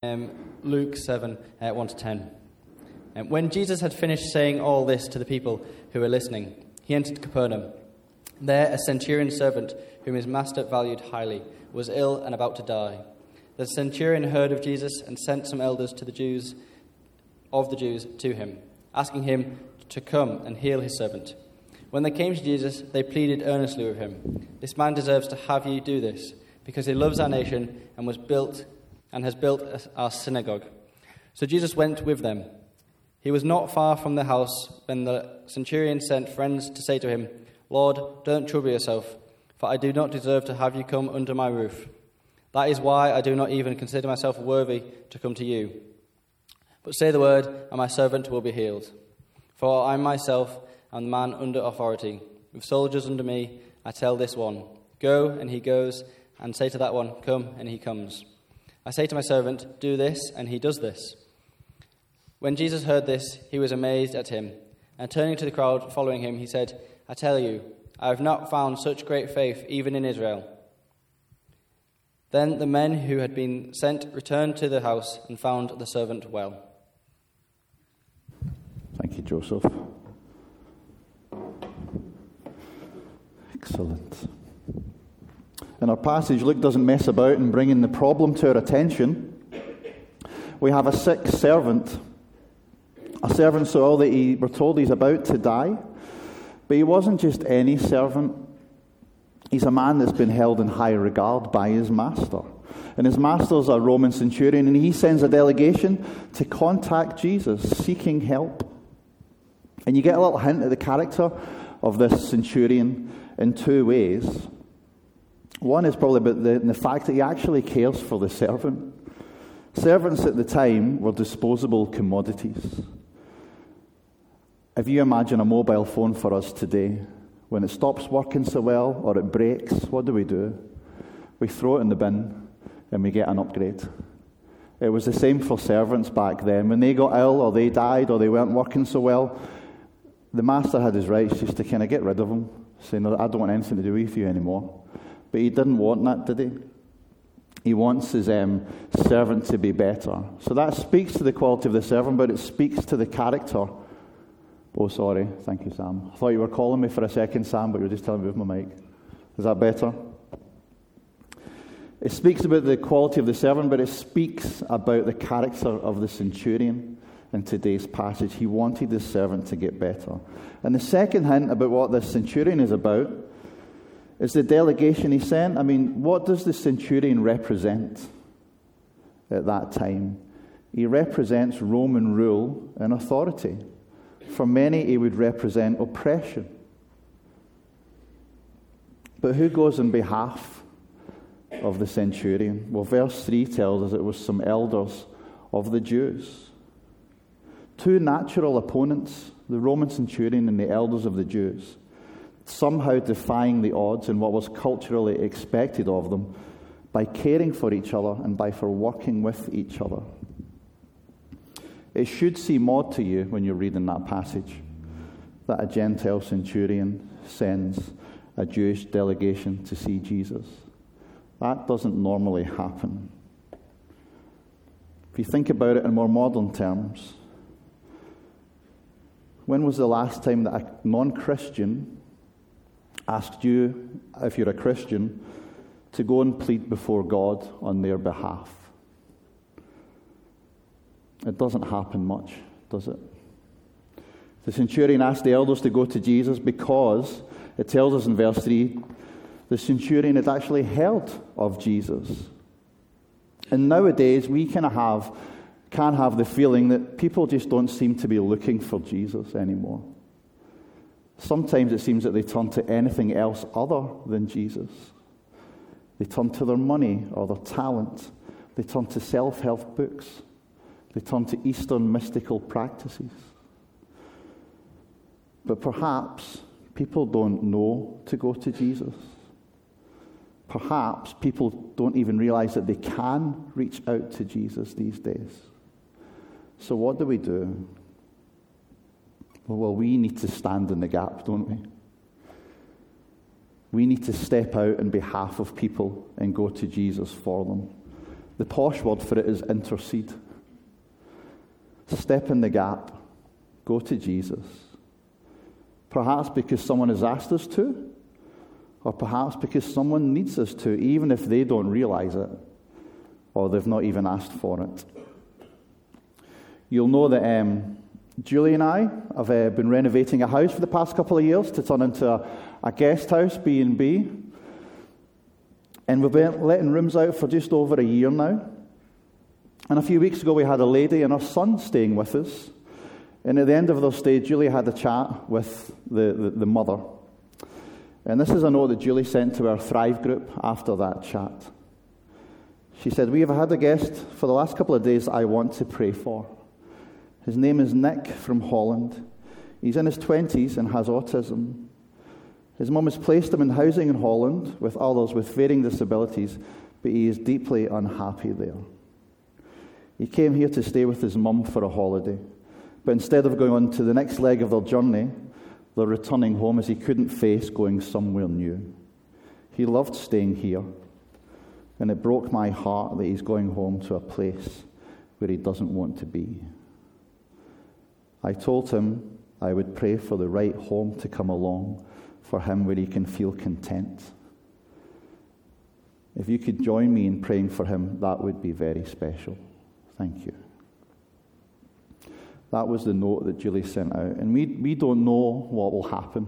Luke 7, 1 to 10. When Jesus had finished saying all this to the people who were listening, he entered Capernaum. There a centurion servant, whom his master valued highly, was ill and about to die. The centurion heard of Jesus and sent some elders to the Jews to him, asking him to come and heal his servant. When they came to Jesus, they pleaded earnestly with him, "This man deserves to have you do this, because he loves our nation and has built our synagogue." So Jesus went with them. He was not far from the house when the centurion sent friends to say to him, "Lord, don't trouble yourself, for I do not deserve to have you come under my roof. That is why I do not even consider myself worthy to come to you. But say the word, and my servant will be healed. For I myself am the man under authority. With soldiers under me, I tell this one, 'Go,' and he goes, and say to that one, 'Come,' and he comes. I say to my servant, 'Do this,' and he does this." When Jesus heard this, he was amazed at him. And turning to the crowd following him, he said, "I tell you, I have not found such great faith even in Israel." Then the men who had been sent returned to the house and found the servant well. Thank you, Joseph. Excellent. In our passage, Luke doesn't mess about in bringing the problem to our attention. We have a sick servant. A servant so ill that we're told he's about to die. But he wasn't just any servant. He's a man that's been held in high regard by his master. And his master's a Roman centurion, and he sends a delegation to contact Jesus, seeking help. And you get a little hint of the character of this centurion in two ways. One is probably about the fact that he actually cares for the servant. Servants at the time were disposable commodities. If you imagine a mobile phone for us today, when it stops working so well or it breaks, what do? We throw it in the bin and we get an upgrade. It was the same for servants back then. When they got ill or they died or they weren't working so well, the master had his rights just to kind of get rid of them, saying, "I don't want anything to do with you anymore." But he didn't want that, did he? He wants his servant to be better. So that speaks to the quality of the servant, but it speaks to the character. Oh, sorry. Thank you, Sam. I thought you were calling me for a second, Sam, but you were just telling me with my mic. Is that better? It speaks about the quality of the servant, but it speaks about the character of the centurion in today's passage. He wanted his servant to get better. And the second hint about what the centurion is about is the delegation he sent. I mean, what does the centurion represent at that time? He represents Roman rule and authority. For many, he would represent oppression. But who goes on behalf of the centurion? Well, verse 3 tells us it was some elders of the Jews. Two natural opponents, the Roman centurion and the elders of the Jews, somehow defying the odds and what was culturally expected of them by caring for each other and by working with each other. It should seem odd to you when you're reading that passage that a Gentile centurion sends a Jewish delegation to see Jesus. That doesn't normally happen. If you think about it in more modern terms, when was the last time that a non-Christian asked you, if you're a Christian, to go and plead before God on their behalf? It doesn't happen much, does it? The centurion asked the elders to go to Jesus because, it tells us in verse 3, the centurion had actually heard of Jesus. And nowadays, we can have the feeling that people just don't seem to be looking for Jesus anymore. Sometimes it seems that they turn to anything else other than Jesus. They turn to their money or their talent. They turn to self-help books. They turn to Eastern mystical practices. But perhaps people don't know to go to Jesus. Perhaps people don't even realize that they can reach out to Jesus these days. So what do? Well, we need to stand in the gap, don't we? We need to step out on behalf of people and go to Jesus for them. The posh word for it is intercede. Step in the gap. Go to Jesus. Perhaps because someone has asked us to, or perhaps because someone needs us to, even if they don't realize it, or they've not even asked for it. You'll know that Julie and I have been renovating a house for the past couple of years to turn into a guest house, B&B. And we've been letting rooms out for just over a year now. And a few weeks ago we had a lady and her son staying with us. And at the end of their stay, Julie had a chat with the mother. And this is a note that Julie sent to our Thrive group after that chat. She said, "We have had a guest for the last couple of days I want to pray for. His name is Nick from Holland. He's in his 20s and has autism. His mum has placed him in housing in Holland with others with varying disabilities, but he is deeply unhappy there. He came here to stay with his mum for a holiday, but instead of going on to the next leg of their journey, they're returning home as he couldn't face going somewhere new. He loved staying here, and it broke my heart that he's going home to a place where he doesn't want to be. I told him I would pray for the right home to come along for him where he can feel content. If you could join me in praying for him, that would be very special. Thank you." That was the note that Julie sent out. And we don't know what will happen.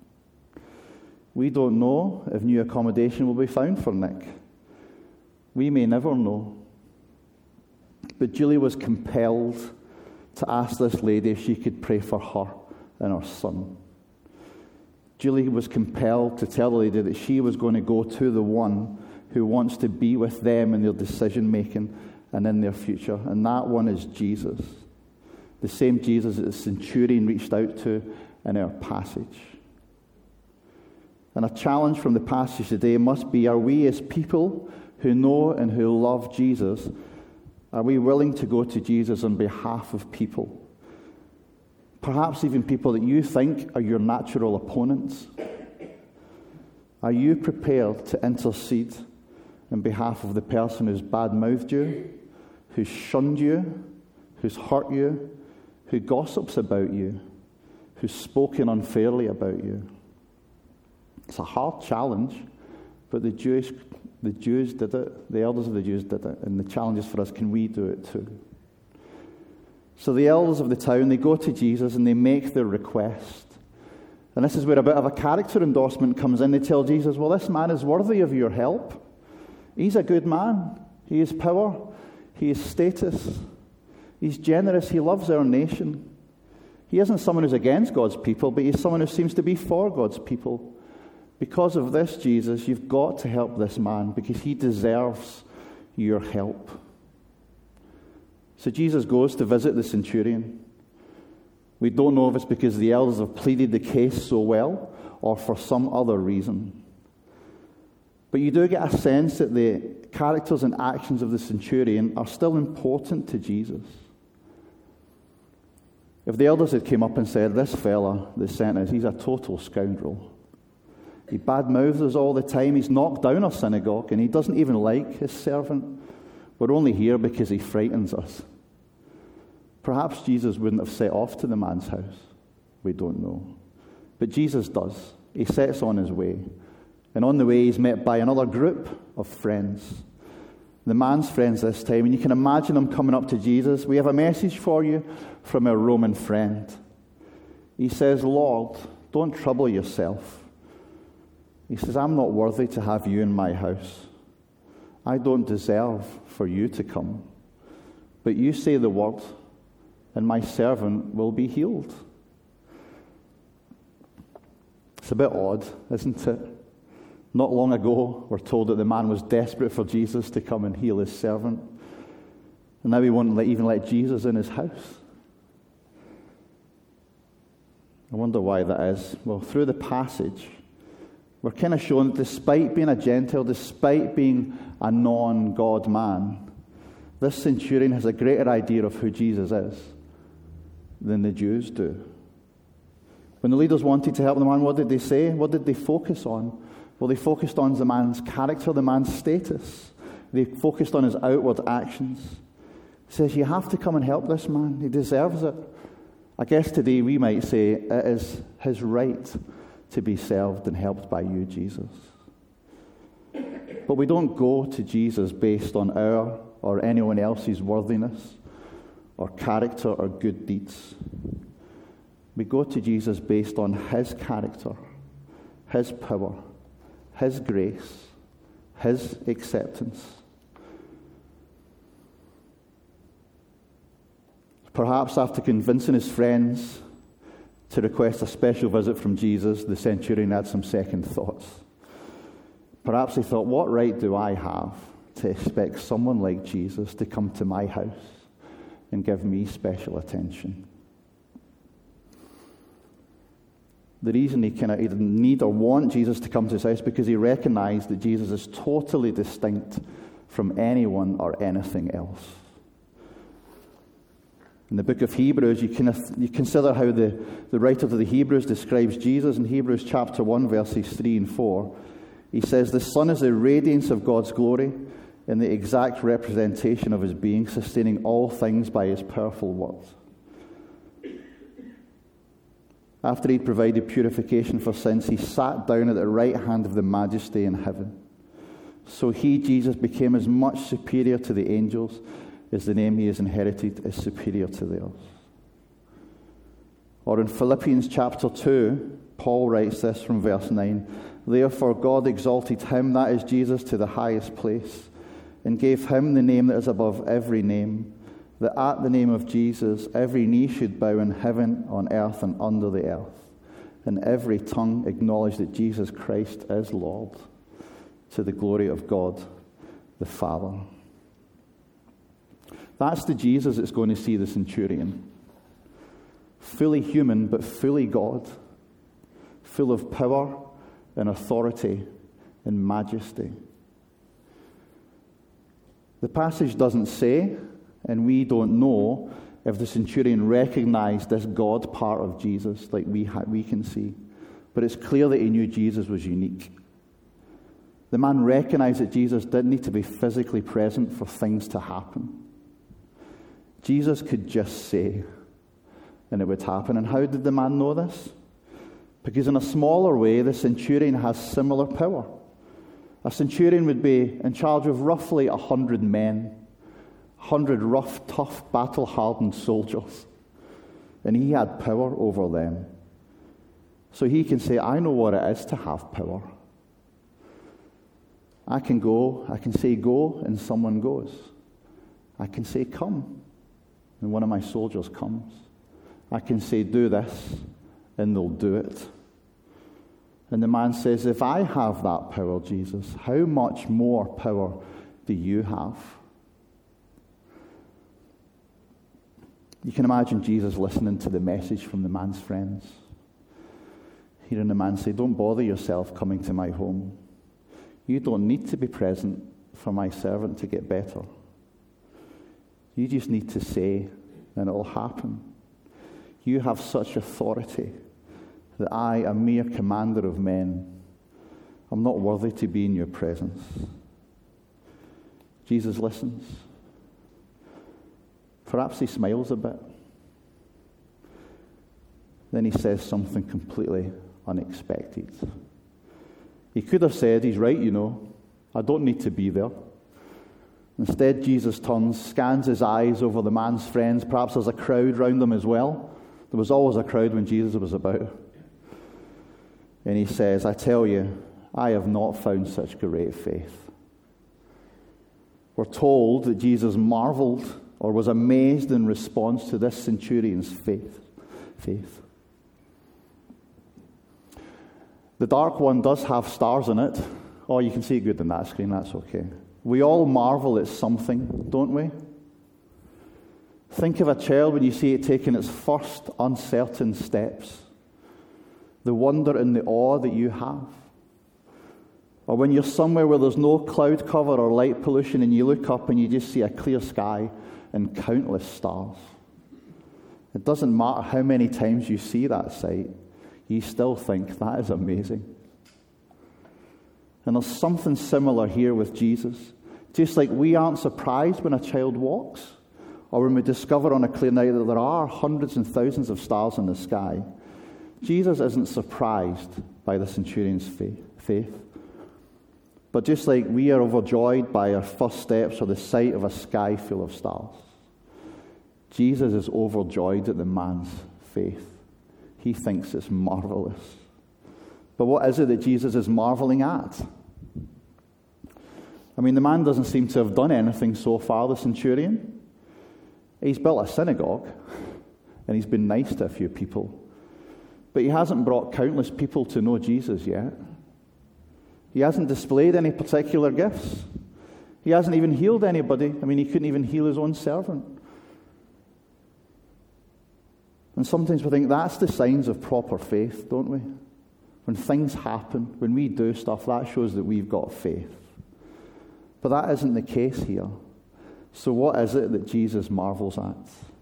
We don't know if new accommodation will be found for Nick. We may never know. But Julie was compelled to ask this lady if she could pray for her and her son. Julie was compelled to tell the lady that she was going to go to the one who wants to be with them in their decision-making and in their future. And that one is Jesus. The same Jesus that the centurion reached out to in our passage. And a challenge from the passage today must be, are we as people who know and who love Jesus, are we willing to go to Jesus on behalf of people? Perhaps even people that you think are your natural opponents. Are you prepared to intercede on behalf of the person who's bad-mouthed you, who's shunned you, who's hurt you, who gossips about you, who's spoken unfairly about you? It's a hard challenge, but the Jews did it, the elders of the Jews did it, and the challenge is for us, can we do it too? So the elders of the town, they go to Jesus and they make their request. And this is where a bit of a character endorsement comes in. They tell Jesus, well, this man is worthy of your help. He's a good man. He has power. He has status. He's generous. He loves our nation. He isn't someone who's against God's people, but he's someone who seems to be for God's people. Because of this, Jesus, you've got to help this man because he deserves your help. So Jesus goes to visit the centurion. We don't know if it's because the elders have pleaded the case so well or for some other reason. But you do get a sense that the characters and actions of the centurion are still important to Jesus. If the elders had come up and said, this fella that sent us, he's a total scoundrel. He badmouths us all the time. He's knocked down our synagogue and he doesn't even like his servant. We're only here because he frightens us. Perhaps Jesus wouldn't have set off to the man's house. We don't know. But Jesus does. He sets on his way. And on the way, he's met by another group of friends. The man's friends this time. And you can imagine them coming up to Jesus. We have a message for you from our Roman friend. He says, Lord, don't trouble yourself. He says, I'm not worthy to have you in my house. I don't deserve for you to come. But you say the word, and my servant will be healed. It's a bit odd, isn't it? Not long ago, we're told that the man was desperate for Jesus to come and heal his servant. And now he won't even let Jesus in his house. I wonder why that is. Well, through the passage, we're kind of shown that despite being a Gentile, despite being a non-God man, this centurion has a greater idea of who Jesus is than the Jews do. When the leaders wanted to help the man, what did they say? What did they focus on? Well, they focused on the man's character, the man's status. They focused on his outward actions. He says, you have to come and help this man. He deserves it. I guess today we might say it is his right to be served and helped by you, Jesus. But we don't go to Jesus based on our or anyone else's worthiness or character or good deeds. We go to Jesus based on his character, his power, his grace, his acceptance. Perhaps after convincing his friends to request a special visit from Jesus, the centurion had some second thoughts. Perhaps he thought, what right do I have to expect someone like Jesus to come to my house and give me special attention? The reason he didn't need or want Jesus to come to his house because he recognized that Jesus is totally distinct from anyone or anything else. In the book of Hebrews, you consider how the writer to the Hebrews describes Jesus in Hebrews chapter 1, verses 3 and 4. He says, the Son is the radiance of God's glory and the exact representation of his being, sustaining all things by his powerful word. After he'd provided purification for sins, he sat down at the right hand of the Majesty in heaven. So he, Jesus, became as much superior to the angels as the name he has inherited is superior to theirs. Or in Philippians chapter 2, Paul writes this from verse 9, therefore God exalted him, that is Jesus, to the highest place, and gave him the name that is above every name, that at the name of Jesus every knee should bow in heaven, on earth, and under the earth, and every tongue acknowledge that Jesus Christ is Lord, to the glory of God the Father. That's the Jesus that's going to see the centurion. Fully human, but fully God, full of power and authority and majesty. The passage doesn't say, and we don't know, if the centurion recognized this God part of Jesus like we can see. But it's clear that he knew Jesus was unique. The man recognized that Jesus didn't need to be physically present for things to happen. Jesus could just say, and it would happen. And how did the man know this? Because in a smaller way, the centurion has similar power. A centurion would be in charge of roughly 100 men, 100 rough, tough, battle-hardened soldiers. And he had power over them. So he can say, I know what it is to have power. I can say go, and someone goes. I can say come, and one of my soldiers comes. I can say do this, and they'll do it. And the man says, if I have that power, Jesus, how much more power do you have? You can imagine Jesus listening to the message from the man's friends. Hearing the man say, don't bother yourself coming to my home. You don't need to be present for my servant to get better. You just need to say, and it'll happen. You have such authority that I, a mere commander of men, I'm not worthy to be in your presence. Jesus listens. Perhaps he smiles a bit. Then he says something completely unexpected. He could have said, he's right, I don't need to be there. Instead, Jesus turns, scans his eyes over the man's friends. Perhaps there's a crowd round them as well. There was always a crowd when Jesus was about. And he says, I tell you, I have not found such great faith. We're told that Jesus marveled or was amazed in response to this centurion's faith. The dark one does have stars in it. Oh, you can see it good on that screen, that's okay. We all marvel at something, don't we? Think of a child when you see it taking its first uncertain steps. The wonder and the awe that you have. Or when you're somewhere where there's no cloud cover or light pollution and you look up and you just see a clear sky and countless stars. It doesn't matter how many times you see that sight, you still think that is amazing. And there's something similar here with Jesus. Just like we aren't surprised when a child walks, or when we discover on a clear night that there are hundreds and thousands of stars in the sky, Jesus isn't surprised by the centurion's faith. But just like we are overjoyed by our first steps or the sight of a sky full of stars, Jesus is overjoyed at the man's faith. He thinks it's marvelous. But what is it that Jesus is marveling at? I mean, the man doesn't seem to have done anything so far, the centurion. He's built a synagogue, and he's been nice to a few people. But he hasn't brought countless people to know Jesus yet. He hasn't displayed any particular gifts. He hasn't even healed anybody. I mean, he couldn't even heal his own servant. And sometimes we think that's the signs of proper faith, don't we? When things happen, when we do stuff, that shows that we've got faith. But that isn't the case here. So what is it that Jesus marvels at?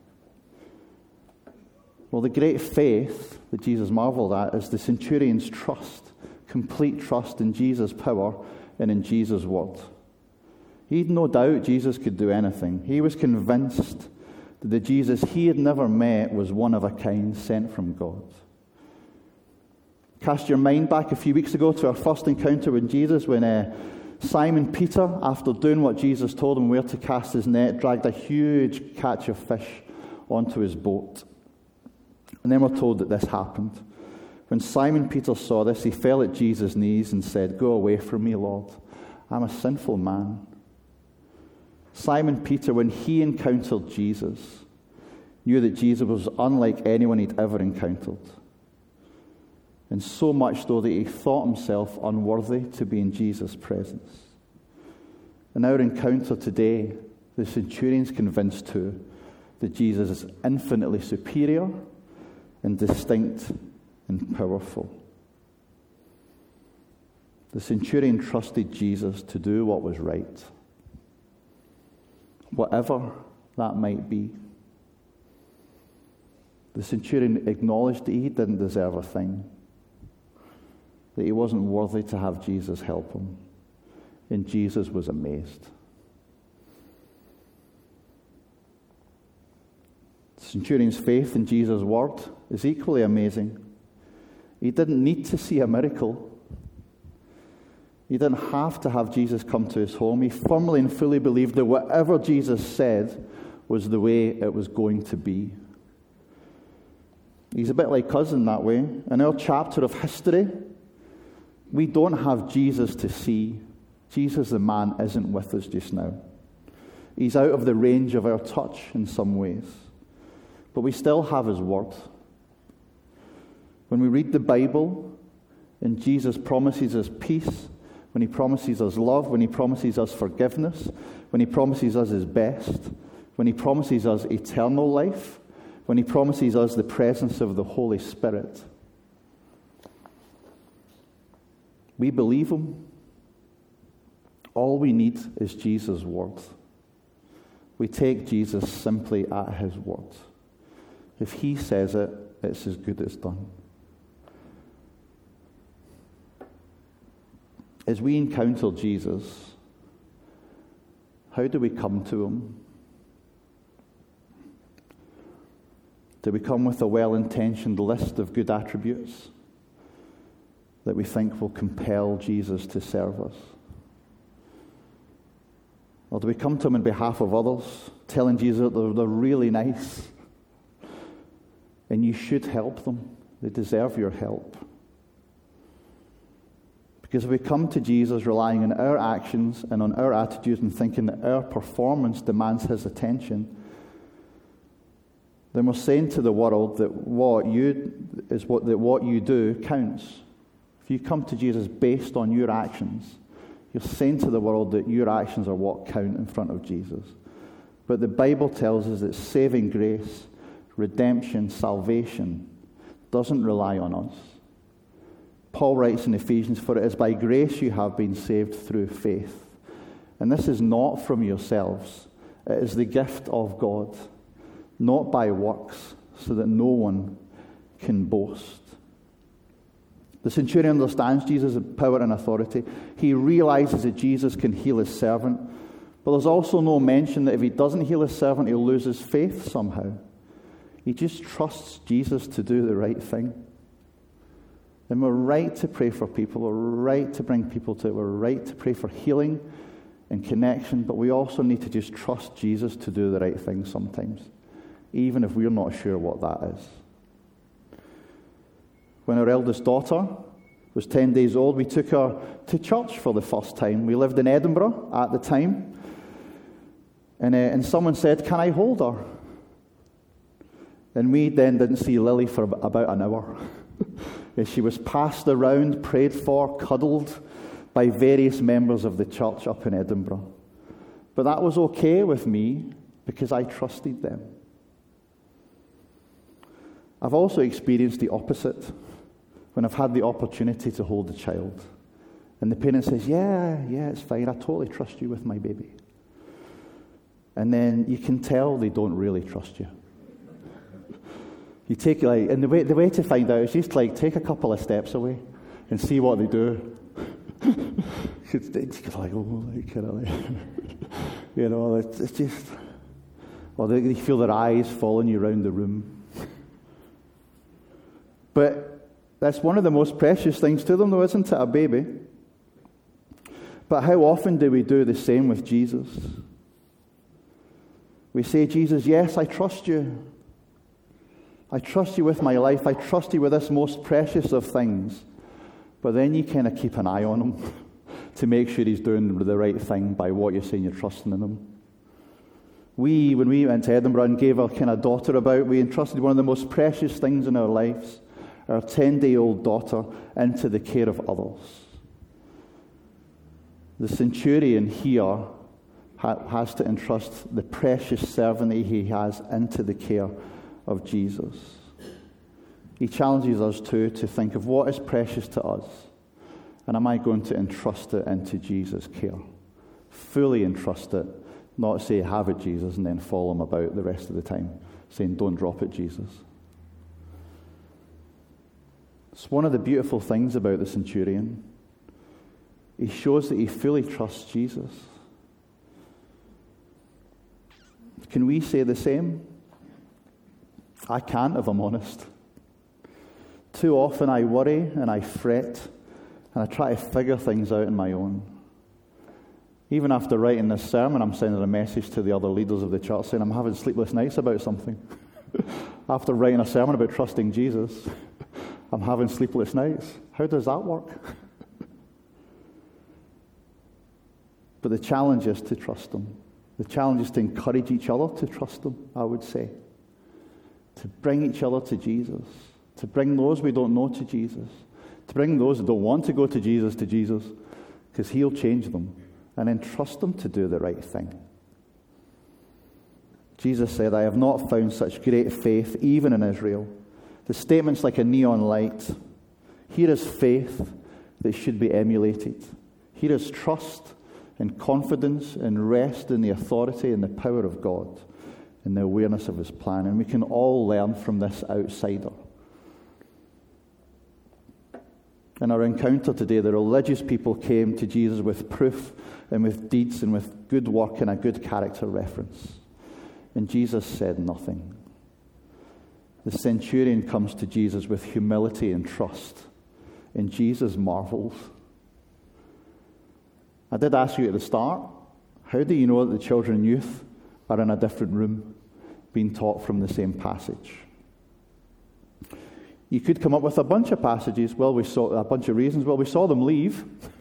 Well, the great faith that Jesus marveled at is the centurion's trust, complete trust in Jesus' power and in Jesus' word. He had no doubt Jesus could do anything. He was convinced that the Jesus he had never met was one of a kind, sent from God. Cast your mind back a few weeks ago to our first encounter with Jesus when Simon Peter, after doing what Jesus told him where to cast his net, dragged a huge catch of fish onto his boat. And then we're told that this happened. When Simon Peter saw this, he fell at Jesus' knees and said, "Go away from me, Lord. I'm a sinful man." Simon Peter, when he encountered Jesus, knew that Jesus was unlike anyone he'd ever encountered. And so much so that he thought himself unworthy to be in Jesus' presence. In our encounter today, the centurion's convinced too that Jesus is infinitely superior and distinct and powerful. The centurion trusted Jesus to do what was right, whatever that might be. The centurion acknowledged that he didn't deserve a thing, that he wasn't worthy to have Jesus help him, and Jesus was amazed. The centurion's faith in Jesus' word is equally amazing. He didn't need to see a miracle. He didn't have to have Jesus come to his home. He firmly and fully believed that whatever Jesus said was the way it was going to be. He's a bit like us in that way. In our chapter of history, we don't have Jesus to see. Jesus, the man, isn't with us just now. He's out of the range of our touch in some ways. But we still have his word. When we read the Bible, and Jesus promises us peace, when he promises us love, when he promises us forgiveness, when he promises us his best, when he promises us eternal life, when he promises us the presence of the Holy Spirit, we believe him. All we need is Jesus' word. We take Jesus simply at his word. If he says it, it's as good as done. As we encounter Jesus, how do we come to him? Do we come with a well-intentioned list of good attributes that we think will compel Jesus to serve us? Or do we come to him on behalf of others, telling Jesus that they're really nice and you should help them? They deserve your help. Because if we come to Jesus relying on our actions and on our attitudes and thinking that our performance demands his attention, then we're saying to the world that what you do counts. If you come to Jesus based on your actions, you're saying to the world that your actions are what count in front of Jesus. But the Bible tells us that saving grace, redemption, salvation doesn't rely on us. Paul writes in Ephesians, "For it is by grace you have been saved through faith. And this is not from yourselves. It is the gift of God, not by works, so that no one can boast." The centurion understands Jesus' power and authority. He realizes that Jesus can heal his servant, But there's also no mention that if he doesn't heal his servant, he'll lose his faith somehow. He just trusts Jesus to do the right thing. And we're right to pray for people. We're right to bring people to it. We're right to pray for healing and connection. But we also need to just trust Jesus to do the right thing sometimes, even if we're not sure what that is. When our eldest daughter was 10 days old, we took her to church for the first time. We lived in Edinburgh at the time. And someone said, "Can I hold her?" And we then didn't see Lily for about an hour. As she was passed around, prayed for, cuddled by various members of the church up in Edinburgh. But that was okay with me because I trusted them. I've also experienced the opposite when I've had the opportunity to hold a child. And the parent says, yeah, it's fine. I totally trust you with my baby. And then you can tell they don't really trust you. You take, and the way to find out is just take a couple of steps away and see what they do. It's just, well, they feel their eyes following you around the room. But that's one of the most precious things to them, though, isn't it? A baby. But how often do we do the same with Jesus? We say, Jesus, yes, I trust you. I trust you with my life. I trust you with this most precious of things. But then you kind of keep an eye on him to make sure he's doing the right thing by what you're saying you're trusting in him. When we went to Edinburgh and gave our kind of daughter about, we entrusted one of the most precious things in our lives, our 10-day-old daughter, into the care of others. The centurion here has to entrust the precious servant that he has into the care of Jesus. He challenges us too to think of what is precious to us, and am I going to entrust it into Jesus' care? Fully entrust it, not say, have it, Jesus, and then follow him about the rest of the time, saying, don't drop it, Jesus. It's one of the beautiful things about the centurion. He shows that he fully trusts Jesus. Can we say the same? I can't, if I'm honest. Too often I worry and I fret and I try to figure things out on my own. Even after writing this sermon, I'm sending a message to the other leaders of the church saying I'm having sleepless nights about something. After writing a sermon about trusting Jesus, I'm having sleepless nights. How does that work? But the challenge is to trust him. The challenge is to encourage each other to trust him, I would say. To bring each other to Jesus. To bring those we don't know to Jesus. To bring those that don't want to go to Jesus, because he'll change them. And then trust them to do the right thing. Jesus said, I have not found such great faith even in Israel. The statement's like a neon light. Here is faith that should be emulated. Here is trust and confidence and rest in the authority and the power of God and the awareness of his plan. And we can all learn from this outsider. In our encounter today, the religious people came to Jesus with proof and with deeds and with good work and a good character reference. And Jesus said nothing. The centurion comes to Jesus with humility and trust. And Jesus marvels. I did ask you at the start, how do you know that the children and youth are in a different room being taught from the same passage? You could come up with a bunch of passages. Well, we saw a bunch of reasons. Well, we saw them leave.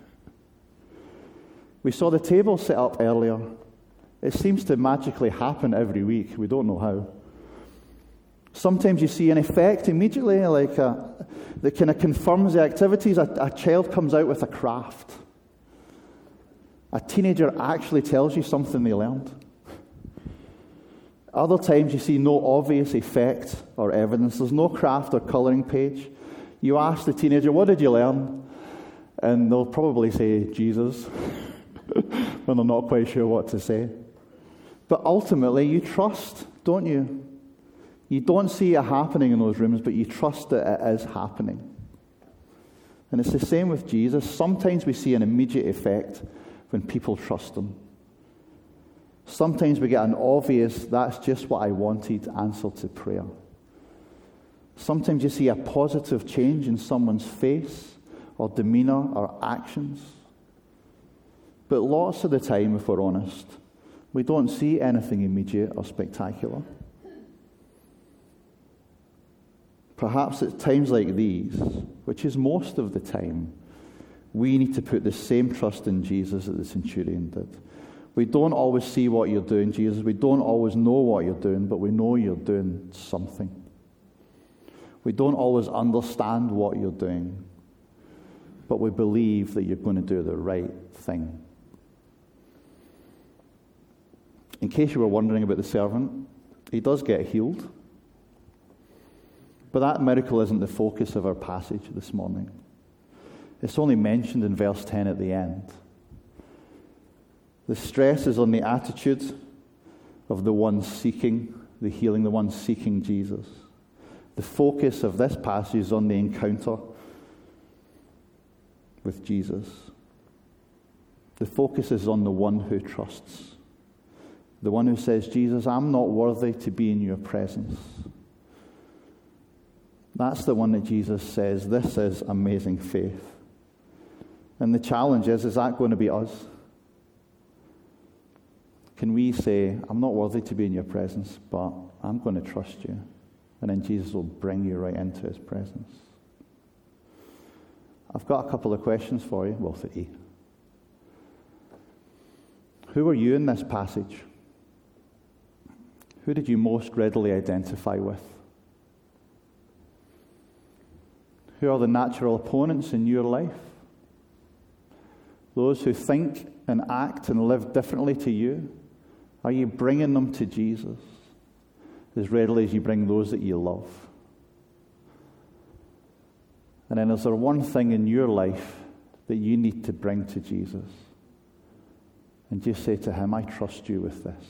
We saw the table set up earlier. It seems to magically happen every week. We don't know how. Sometimes you see an effect immediately, that kind of confirms the activities. A child comes out with a craft. A teenager actually tells you something they learned. Other times you see no obvious effect or evidence. There's no craft or colouring page. You ask the teenager, what did you learn? And they'll probably say, Jesus, when they're not quite sure what to say. But ultimately, you trust, don't you? You don't see it happening in those rooms, but you trust that it is happening. And it's the same with Jesus. Sometimes we see an immediate effect when people trust him. Sometimes we get an obvious, that's just what I wanted answer to prayer. Sometimes you see a positive change in someone's face or demeanour or actions. But lots of the time, if we're honest, we don't see anything immediate or spectacular. Perhaps at times like these, which is most of the time, we need to put the same trust in Jesus that the centurion did. We don't always see what you're doing, Jesus. We don't always know what you're doing, but we know you're doing something. We don't always understand what you're doing, but we believe that you're going to do the right thing. In case you were wondering about the servant, he does get healed. But that miracle isn't the focus of our passage this morning. It's only mentioned in verse 10 at the end. The stress is on the attitude of the one seeking the healing, the one seeking Jesus. The focus of this passage is on the encounter with Jesus. The focus is on the one who trusts. The one who says, Jesus, I'm not worthy to be in your presence. That's the one that Jesus says, this is amazing faith. And the challenge is that going to be us? Can we say, I'm not worthy to be in your presence, but I'm going to trust you? And then Jesus will bring you right into his presence. I've got a couple of questions for you. Well, 3. Who are you in this passage? Who did you most readily identify with? Who are the natural opponents in your life? Those who think and act and live differently to you? Are you bringing them to Jesus as readily as you bring those that you love? And then is there one thing in your life that you need to bring to Jesus? And just say to him, I trust you with this.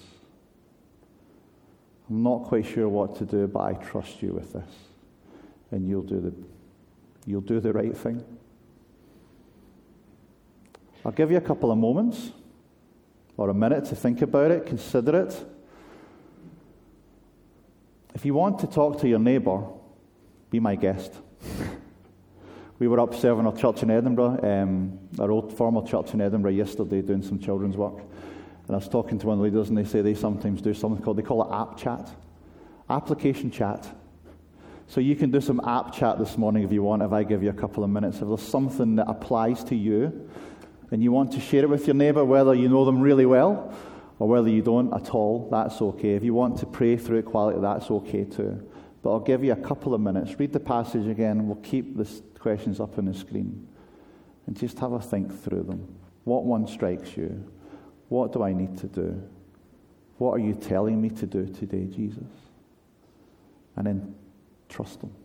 I'm not quite sure what to do, but I trust you with this. And you'll do the right thing. I'll give you a couple of moments or a minute to think about it, consider it. If you want to talk to your neighbour, be my guest. We were up serving our church in Edinburgh, our old former church in Edinburgh yesterday, doing some children's work. And I was talking to one of the leaders, and they say they sometimes do something they call it app chat, application chat. So you can do some app chat this morning if you want, if I give you a couple of minutes. If there's something that applies to you, and you want to share it with your neighbour, whether you know them really well, or whether you don't at all, that's okay. If you want to pray through it quietly, that's okay too. But I'll give you a couple of minutes. Read the passage again, and we'll keep the questions up on the screen. And just have a think through them. What one strikes you? What do I need to do? What are you telling me to do today, Jesus? And then trust him.